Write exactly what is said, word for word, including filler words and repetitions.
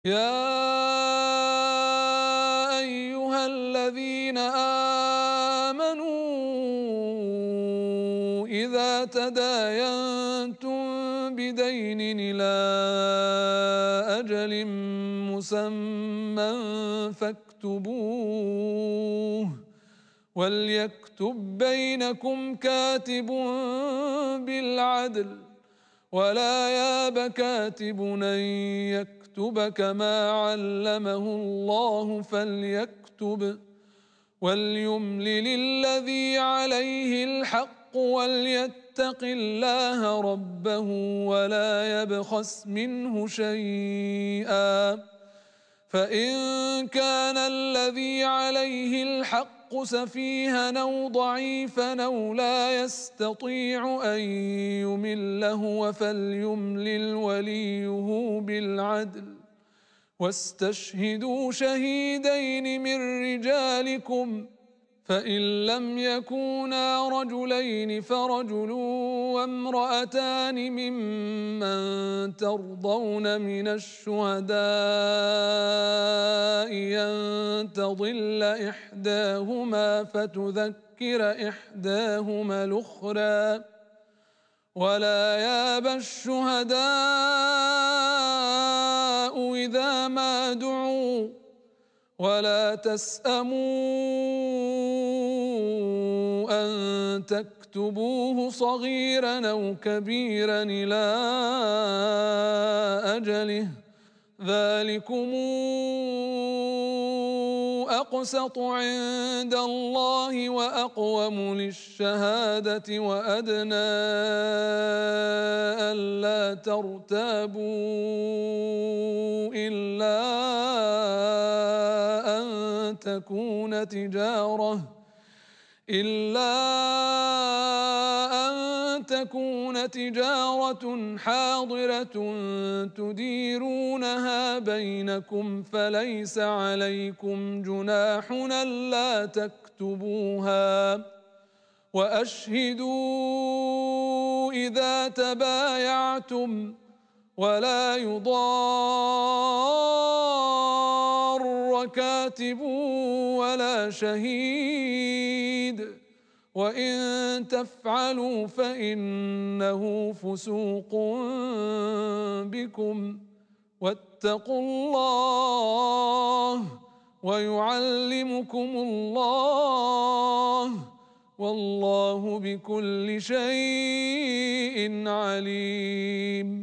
يا أيها الذين آمنوا إذا تداينتم بدين إلى أجل مسمى فاكتبوه وليكتب بينكم كاتب بالعدل ولا ياب كاتب أن يكتب كما علمه الله فليكتب وليملل الذي عليه الحق وليتق الله ربه ولا يبخس منه شيئا فإن كان الذي عليه الحق سفيها أو ضعيفا أو لا يستطيع أن يمل هو فليملل وليه بالعدل واستشهدوا شهيدين من رجالكم فإن لم يكونا رجلين فرجل وامرأتان ممن ترضون من الشهداء أن تضل إحداهما فتذكر إحداهما الأخرى ولا ياب الشهداء إذا ما دعوا ولا تسأموا أن تكتبوه صغيرا أو كبيرا إلى أجله ذلكم أقسط عند الله وأقوم للشهادة وأدنى ألا ترتابوا إلا أن تكون تجارة إلا أن تكون تجارة حاضرة تديرونها بينكم فليس عليكم جناح ألا تكتبوها وأشهدوا إذا تبايعتم ولا يضار كاتب ولا شهيد وإن تفعلوا فإنه فسوق بكم واتقوا الله ويعلمكم الله والله بكل شيء عليم.